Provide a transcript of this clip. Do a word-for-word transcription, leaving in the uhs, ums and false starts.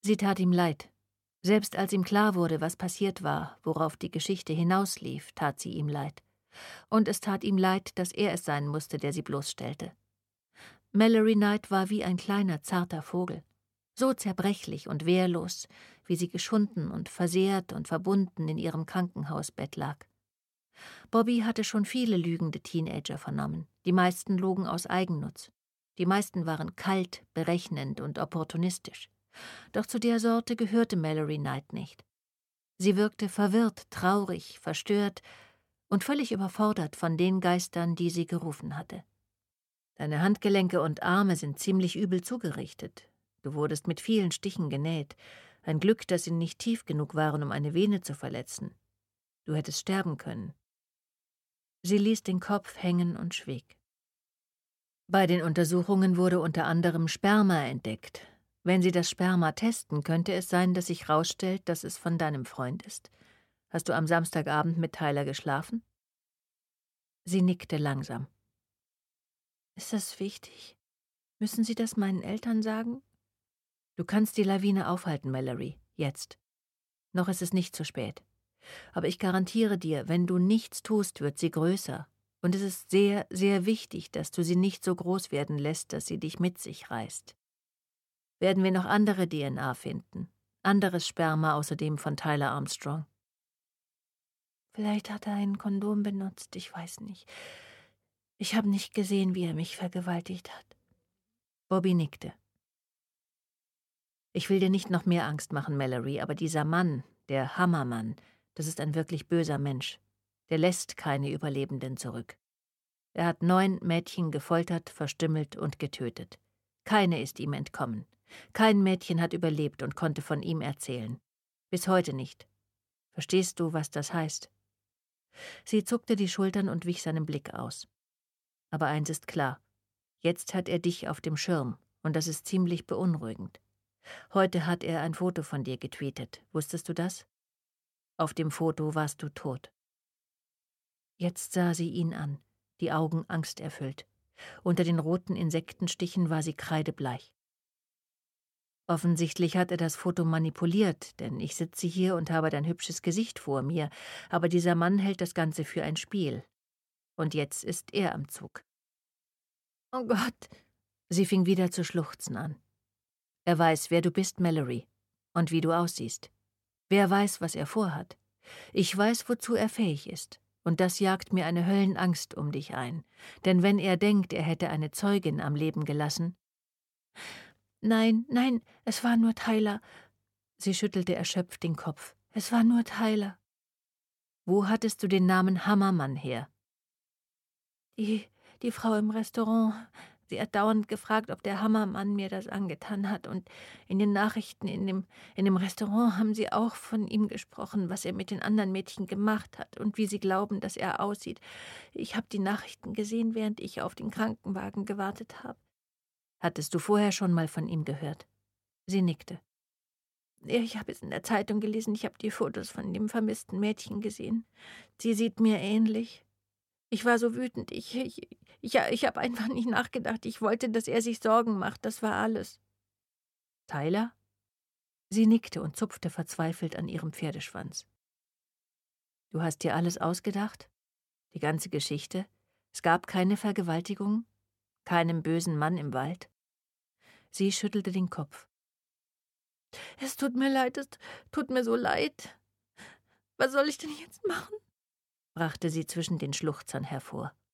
Sie tat ihm leid. Selbst als ihm klar wurde, was passiert war, worauf die Geschichte hinauslief, tat sie ihm leid. Und es tat ihm leid, dass er es sein musste, der sie bloßstellte. Mallory Knight war wie ein kleiner, zarter Vogel. So zerbrechlich und wehrlos, wie sie geschunden und versehrt und verbunden in ihrem Krankenhausbett lag. Bobby hatte schon viele lügende Teenager vernommen. Die meisten logen aus Eigennutz. Die meisten waren kalt, berechnend und opportunistisch. Doch zu der Sorte gehörte Mallory Knight nicht. Sie wirkte verwirrt, traurig, verstört und völlig überfordert von den Geistern, die sie gerufen hatte. Deine Handgelenke und Arme sind ziemlich übel zugerichtet. Du wurdest mit vielen Stichen genäht. Ein Glück, dass sie nicht tief genug waren, um eine Vene zu verletzen. Du hättest sterben können. Sie ließ den Kopf hängen und schwieg. Bei den Untersuchungen wurde unter anderem Sperma entdeckt. Wenn sie das Sperma testen, könnte es sein, dass sich herausstellt, dass es von deinem Freund ist. Hast du am Samstagabend mit Tyler geschlafen? Sie nickte langsam. Ist das wichtig? Müssen Sie das meinen Eltern sagen? Du kannst die Lawine aufhalten, Mallory, jetzt. Noch ist es nicht zu spät. Aber ich garantiere dir, wenn du nichts tust, wird sie größer. Und es ist sehr, sehr wichtig, dass du sie nicht so groß werden lässt, dass sie dich mit sich reißt. Werden wir noch andere D N A finden? Anderes Sperma außer dem von Tyler Armstrong? Vielleicht hat er ein Kondom benutzt, ich weiß nicht. Ich habe nicht gesehen, wie er mich vergewaltigt hat. Bobby nickte. Ich will dir nicht noch mehr Angst machen, Mallory, aber dieser Mann, der Hammermann, das ist ein wirklich böser Mensch. Der lässt keine Überlebenden zurück. Er hat neun Mädchen gefoltert, verstümmelt und getötet. Keine ist ihm entkommen. Kein Mädchen hat überlebt und konnte von ihm erzählen. Bis heute nicht. Verstehst du, was das heißt? Sie zuckte die Schultern und wich seinem Blick aus. Aber eins ist klar. Jetzt hat er dich auf dem Schirm, und das ist ziemlich beunruhigend. Heute hat er ein Foto von dir getweetet. Wusstest du das? Auf dem Foto warst du tot. Jetzt sah sie ihn an, die Augen angsterfüllt. Unter den roten Insektenstichen war sie kreidebleich. Offensichtlich hat er das Foto manipuliert, denn ich sitze hier und habe dein hübsches Gesicht vor mir, aber dieser Mann hält das Ganze für ein Spiel. Und jetzt ist er am Zug. Oh Gott! Sie fing wieder zu schluchzen an. Er weiß, wer du bist, Mallory, und wie du aussiehst. Wer weiß, was er vorhat. Ich weiß, wozu er fähig ist, und das jagt mir eine Höllenangst um dich ein. Denn wenn er denkt, er hätte eine Zeugin am Leben gelassen... Nein, nein, es war nur Tyler. Sie schüttelte erschöpft den Kopf. Es war nur Tyler. Wo hattest du den Namen Hammermann her? Die, die Frau im Restaurant. Sie hat dauernd gefragt, ob der Hammermann mir das angetan hat. Und in den Nachrichten in dem, in dem Restaurant haben sie auch von ihm gesprochen, was er mit den anderen Mädchen gemacht hat und wie sie glauben, dass er aussieht. Ich habe die Nachrichten gesehen, während ich auf den Krankenwagen gewartet habe. Hattest du vorher schon mal von ihm gehört? Sie nickte. Ich habe es in der Zeitung gelesen, ich habe die Fotos von dem vermissten Mädchen gesehen. Sie sieht mir ähnlich. Ich war so wütend, ich, ich, ich, ich habe einfach nicht nachgedacht. Ich wollte, dass er sich Sorgen macht, das war alles. Tyler? Sie nickte und zupfte verzweifelt an ihrem Pferdeschwanz. Du hast dir alles ausgedacht? Die ganze Geschichte? Es gab keine Vergewaltigung? Keinen bösen Mann im Wald? Sie schüttelte den Kopf. Es tut mir leid, es tut mir so leid. Was soll ich denn jetzt machen? Brachte sie zwischen den Schluchzern hervor.